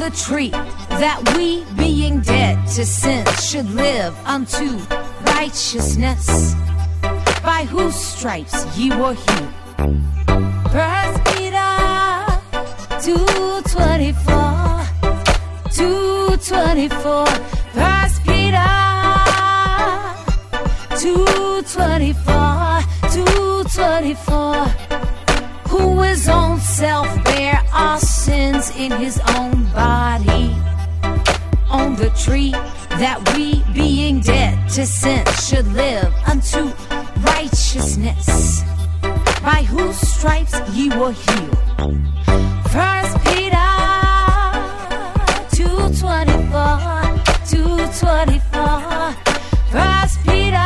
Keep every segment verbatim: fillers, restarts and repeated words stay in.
the tree, that we, being dead to sin, should live unto righteousness, by whose stripes ye were healed. First Peter two twenty-four, two twenty-four. First Peter two twenty-four, two twenty-four. Who his own self bare our sins in his own body on the tree, that we, being dead to sin, should live unto righteousness, by whose stripes ye were healed. First Peter two twenty-four, two twenty-four. First Peter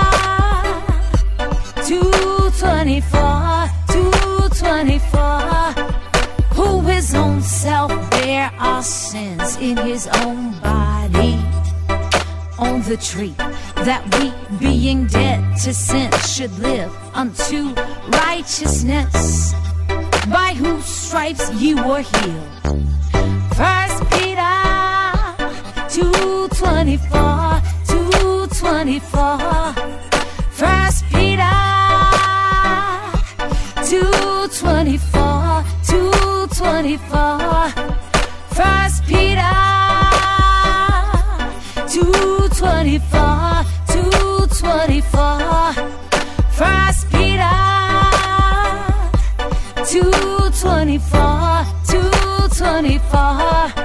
two twenty-four, two twenty-four. Who his own self bare our sins in his own body on the tree, that we, being dead to sin, should live unto righteousness, by whose stripes ye were healed. First Peter two twenty-four, two twenty-four. First Peter two twenty-four, two twenty-four. First Peter two twenty-four, two twenty-four. First Peter two twenty-four, two twenty-four.